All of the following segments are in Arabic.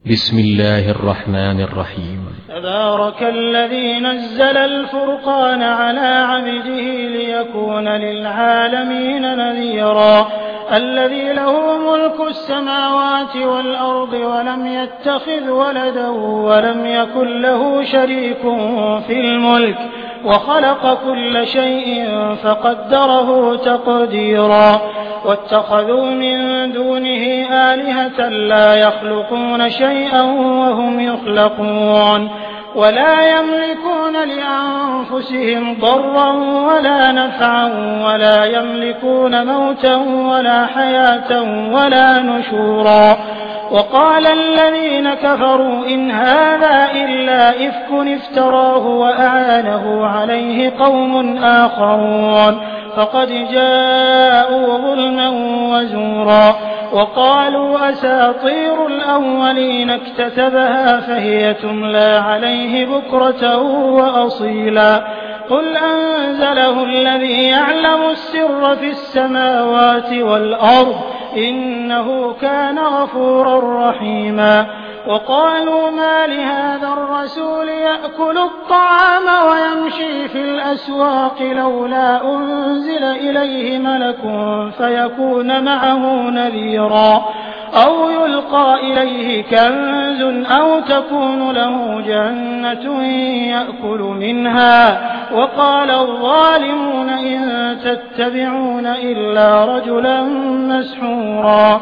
بسم الله الرحمن الرحيم. تبارك الذي نزل الفرقان على عبده ليكون للعالمين نذيرا الذي له ملك السماوات والأرض ولم يتخذ ولدا ولم يكن له شريك في الملك وخلق كل شيء فقدره تقديرا واتخذوا من دونه آلهة لا يخلقون شيئا وهم يخلقون ولا يملكون لأنفسهم ضرا ولا نفعا ولا يملكون موتا ولا حياة ولا نشورا وقال الذين كفروا إن هذا إلا إفك افتراه وأعانه عليه قوم آخرون فقد جاءوا ظلما وزورا وقالوا أساطير الأولين اكتتبها فهي تملى عليه بكرة وأصيلا قل أنزله الذي يعلم السر في السماوات والأرض إنه كان غفورا رحيما وقالوا ما لهذا الرسول يأكل الطعام ويمشي في الأسواق لولا أنزل إليه ملك فيكون معه نذيرا أو يلقى إليه كنز أو تكون له جنة يأكل منها وقال الظالمون إن تتبعون إلا رجلا مسحورا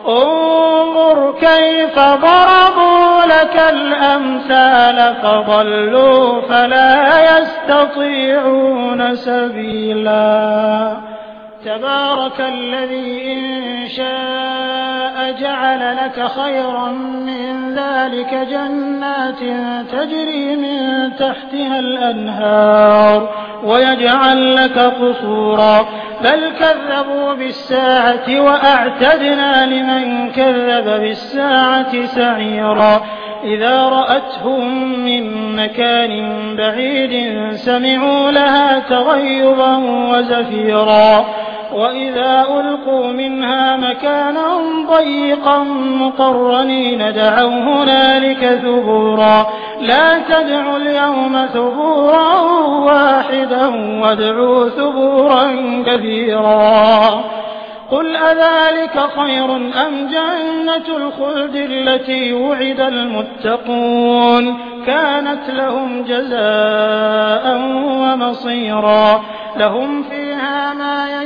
انظر كيف ضربوا لك الأمثال فضلوا فلا يستطيعون سبيلا تبارك الذي إن شاء جعل لك خيرا من ذلك جنات تجري من تحتها الأنهار ويجعل لك قصورا بل كذبوا بالساعة وأعتدنا لمن كذب بالساعة سعيرا إذا رأتهم من مكان بعيد سمعوا لها تغيظا وزفيرا وإذا ألقوا منها مكانا ضيقا مقرنين دعوا هنالك ثبورا لا تدعوا اليوم ثبورا واحدا وادعوا ثبورا كثيرا قل أذلك خير أم جنة الخلد التي وعد المتقون كانت لهم جزاء ومصيرا لهم فيها ما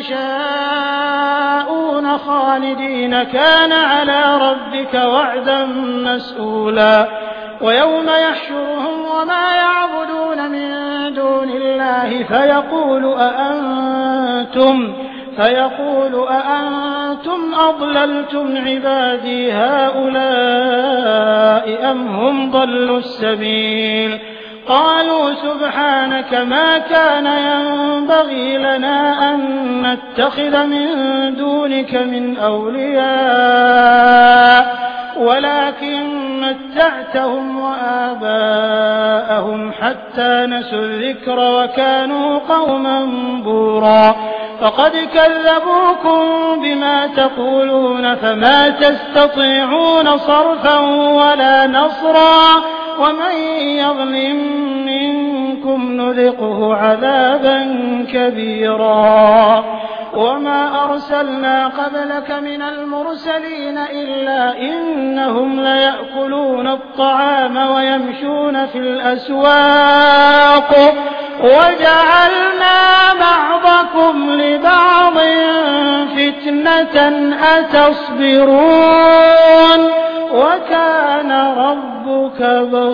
يشاءون خالدين كان على ربك وعدا مسئولا ويوم يحشرهم وما يعبدون من دون الله فيقول أأنتم أضللتم عبادي هؤلاء أم هم ضلوا السبيل قالوا سبحانك ما كان ينبغي لنا أن نتخذ من دونك من أولياء ولكن متعتهم وآباءهم حتى نسوا الذكر وكانوا قوما بورا فقد كذبوكم بما تقولون فما تستطيعون صرفا ولا نصرا ومن يظلم منكم نذقه عذابا كبيرا وما أرسلنا قبلك من المرسلين إلا إنهم ليأكلون الطعام ويمشون في الأسواق وجعلنا بعضكم لبعض فتنة أتصبرون وكان ربك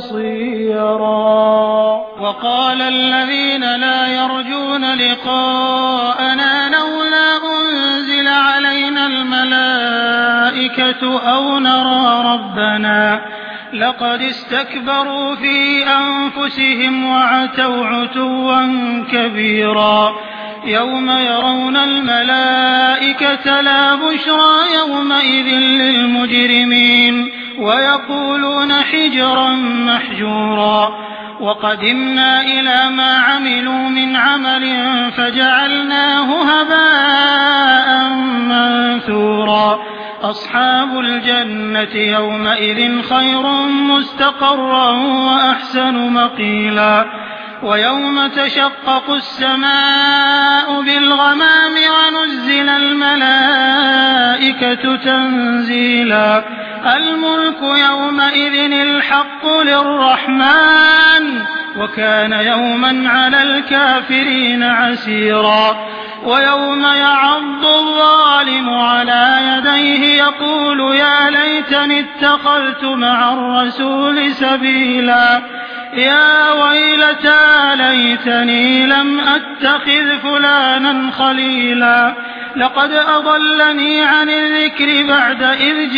بصيرا وقال الذين لا يرجون لقاءنا لولا أنزل علينا الملائكة أو نرى ربنا لقد استكبروا في أنفسهم وعتوا عتوا كبيرا يوم يرون الملائكة لا بشرى يومئذ للمجرمين ويقولون حجرا محجورا وقدمنا إلى ما عملوا من عمل فجعلناه هباء منثورا أصحاب الجنة يومئذ خير مستقرا وأحسن مقيلا ويوم تشقق السماء بالغمام ونزل الملائكة تنزيلا الملك يومئذ الحق للرحمن وكان يوما على الكافرين عسيرا ويوم يعض الظالم على يديه يقول يا ليتني اتخذت مع الرسول سبيلا يا ويلتى ليتني لم أتخذ فلانا خليلا لقد أضلني عن الذكر بعد إذ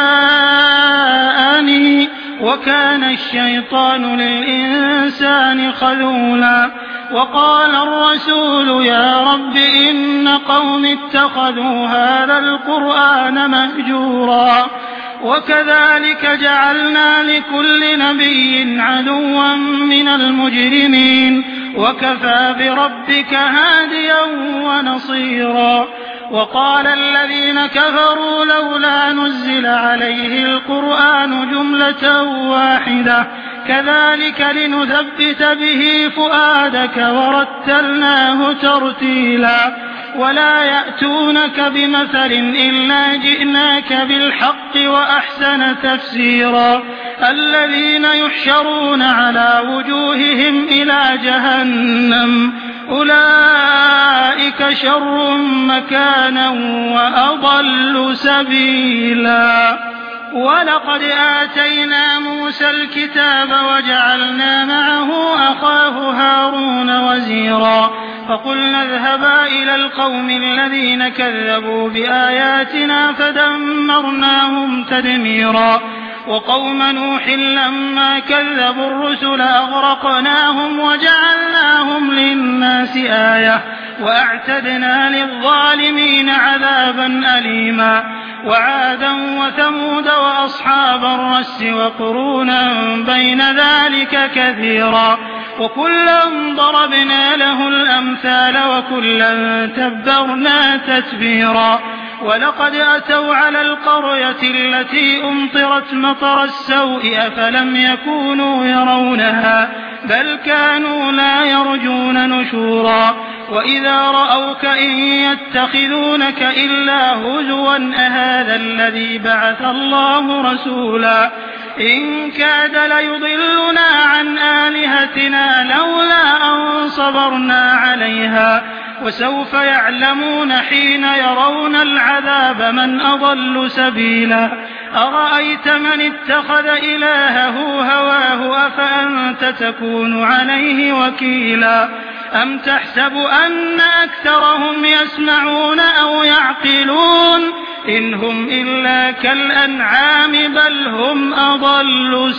جاءني وكان الشيطان للإنسان خذولا وقال الرسول يا رب إن قوم اتخذوا هذا القرآن مهجورا وكذلك جعلنا لكل نبي عدوا من المجرمين وكفى بربك هاديا ونصيرا وقال الذين كفروا لولا نزل عليه القرآن جملة واحدة كذلك لنثبت به فؤادك ورتلناه ترتيلا ولا يأتونك بمثل إلا جئناك بالحق وأحسن تفسيرا الذين يحشرون على وجوههم إلى جهنم أولئك شر مكانا وأضل سبيلا ولقد آتينا موسى الكتاب وجعلنا معه أخاه هارون وزيرا فقلنا اذهبا إلى القوم الذين كذبوا بآياتنا فدمرناهم تدميرا وقوم نوح لما كذبوا الرسل أغرقناهم وجعلناهم للناس آية وأعتدنا للظالمين عذابا أليما وعادا وثمود وأصحاب الرس وقرونا بين ذلك كثيرا وكلا ضربنا له الأمثال وكلا تبرنا تتبيرا ولقد أتوا على القرية التي أمطرت مطر السوء أفلم يكونوا يرونها بل كانوا لا يرجون نشورا وإذا رأوك إن يتخذونك إلا هزوا أهذا الذي بعث الله رسولا إن كاد ليضلنا عن آلهتنا لولا أن صبرنا عليها وسوف يعلمون حين يرون العذاب من أضل سبيلا أرأيت من اتخذ إلهه هواه أفأنت تكون عليه وكيلا أم تحسب أن أكثرهم يسمعون أو يعقلون إن هم إلا كالأنعام بل هم أضل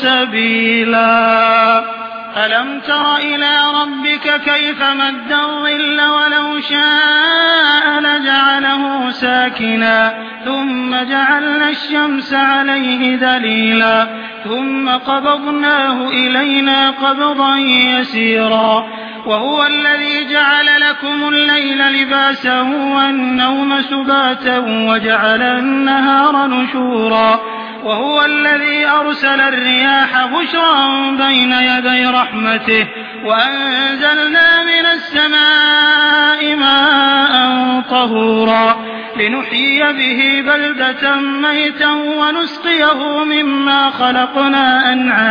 سبيلا ألم تر إلى ربك كيف مد الظل ولو شاء لجعله ساكنا ثم جعلنا الشمس عليه دليلا ثم قبضناه إلينا قبضا يسيرا وهو الذي جعل لكم الليل لباسا والنوم سباتا وجعل النهار نشورا وهو الذي أرسل الرياح بشرا بين يدي رحمته وأنزلنا من السماء ماء طهورا لنحيي به بلدة ميتا ونسقيه مما خلقنا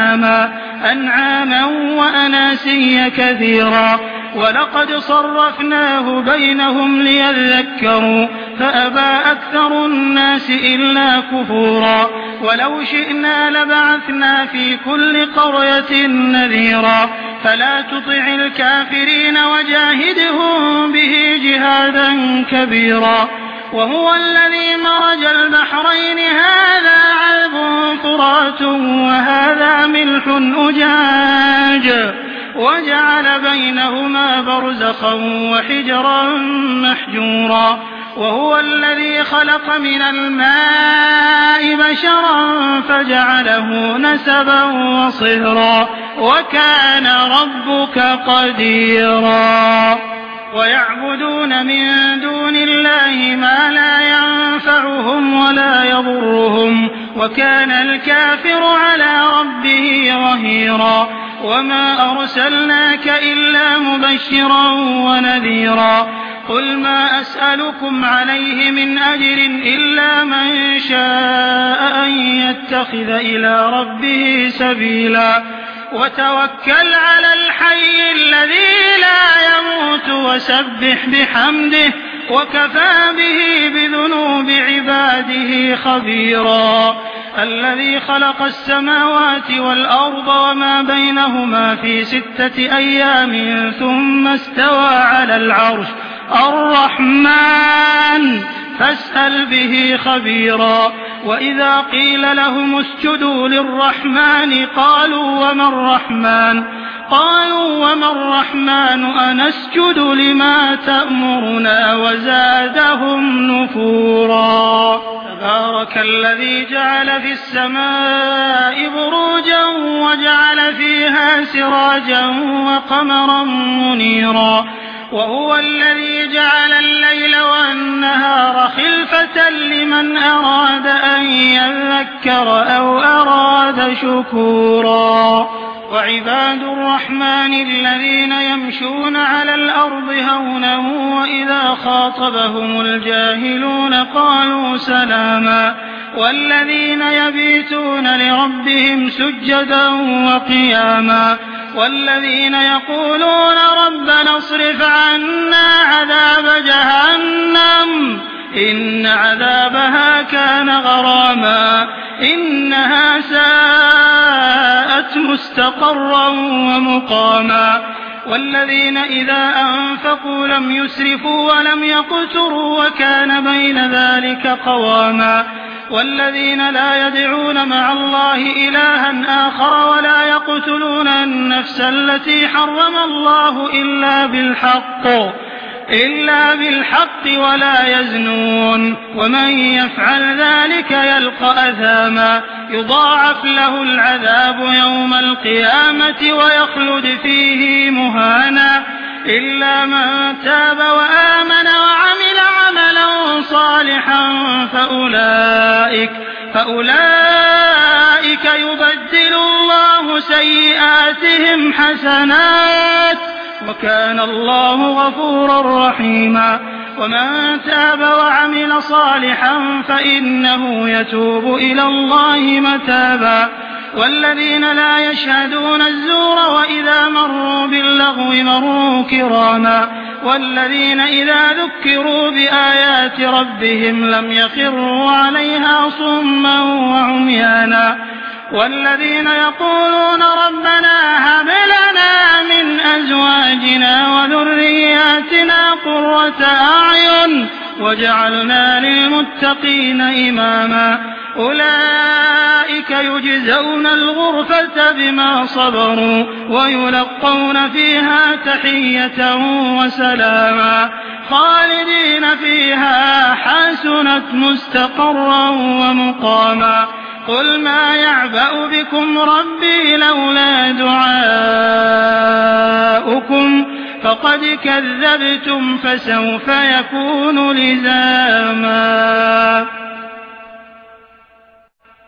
أنعاما وأناسيا كثيرا ولقد صرفناه بينهم ليذكروا فأبى أكثر الناس إلا كفورا ولو شئنا لبعثنا في كل قرية نذيرا فلا تطع الكافرين وجاهدهم به جهادا كبيرا وهو الذي مرج البحرين هذا عذب فرات وهذا ملح أجاج وجعل بينهما برزخا وحجرا محجورا وهو الذي خلق من الماء بشرا فجعله نسبا وصهرا وكان ربك قديرا ويعبدون من دون الله ما لا ينفعهم ولا يضرهم وكان الكافر على ربه ظهيرا وما أرسلناك إلا مبشرا ونذيرا قل ما أسألكم عليه من أجر إلا من شاء أن يتخذ إلى ربه سبيلا وتوكل على الحي الذي لا يموت وسبح بحمده وكفى به بذنوب عباده خبيرا الذي خلق السماوات والأرض وما بينهما في 6 أيام ثم استوى على العرش الرحمن فاسأل به خبيرا وإذا قيل لهم اسجدوا للرحمن قالوا وما الرحمن أنسجد لما تأمرنا وزادهم نفورا تبارك الذي جعل في السماء بروجا وجعل فيها سراجا وقمرا منيرا وهو الذي جعل الليل والنهار خلفة لمن أراد أن يذكر أو أراد شكورا وعباد الرحمن الذين يمشون على الأرض هونا وإذا خاطبهم الجاهلون قالوا سلاما والذين يبيتون لربهم سجدا وقياما والذين يقولون ربنا اصرف عنا عذاب جهنم إن عذابها كان غراما إنها ساءت مستقرا ومقاما والذين إذا أنفقوا لم يسرفوا ولم يقتروا وكان بين ذلك قواما والذين لا يدعون مع الله إلها آخر ولا يقتلون النفس التي حرم الله إلا بالحق ولا يزنون ومن يفعل ذلك يلقى أثاما يضاعف له العذاب يوم القيامة ويخلد فيه مهانا إلا من تاب وآمن وعمل عملا صالحا فأولئك يبدل الله سيئاتهم حسنات وكان الله غفورا رحيما ومن تاب وعمل صالحا فإنه يتوب إلى الله متابا والذين لا يشهدون الزور وإذا مروا باللغو مروا كراما والذين إذا ذكروا بآيات ربهم لم يخروا عليها صما وعميانا والذين يقولون ربنا هب لنا من أزواجنا وذرياتنا قرة أعين وجعلنا للمتقين إماما أولئك يجزون الغرفة بما صبروا ويلقون فيها تحية وسلاما خالدين فيها حسنت مستقرا ومقاما قل ما يعبأ بكم ربي لولا دعاؤكم فقد كذبتم فسوف يكون لزاما